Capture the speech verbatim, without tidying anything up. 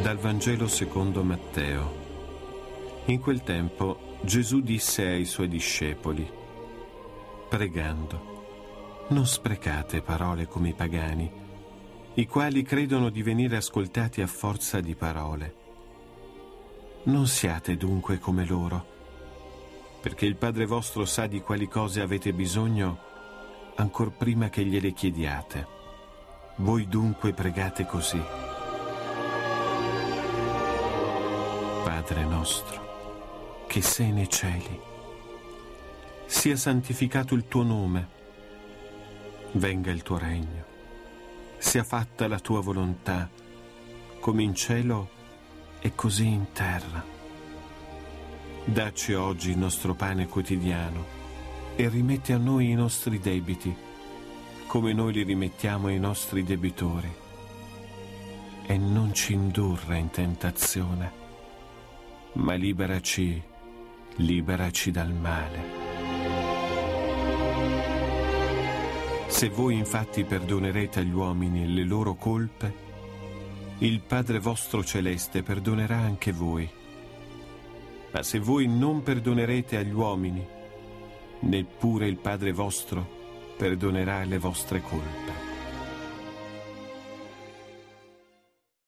Dal Vangelo secondo Matteo. In quel tempo Gesù disse ai suoi discepoli: pregando, non sprecate parole come i pagani, i quali credono di venire ascoltati a forza di parole. Non siate dunque come loro, perché il Padre vostro sa di quali cose avete bisogno ancor prima che gliele chiediate. Voi dunque pregate così: Padre nostro, che sei nei cieli, sia santificato il tuo nome, venga il tuo regno, sia fatta la tua volontà, come in cielo e così in terra. Dacci oggi il nostro pane quotidiano e rimetti a noi i nostri debiti, come noi li rimettiamo ai nostri debitori. E non ci indurre in tentazione, ma liberaci, liberaci dal male. Se voi infatti perdonerete agli uomini le loro colpe, il Padre vostro celeste perdonerà anche voi. Ma se voi non perdonerete agli uomini, neppure il Padre vostro perdonerà le vostre colpe.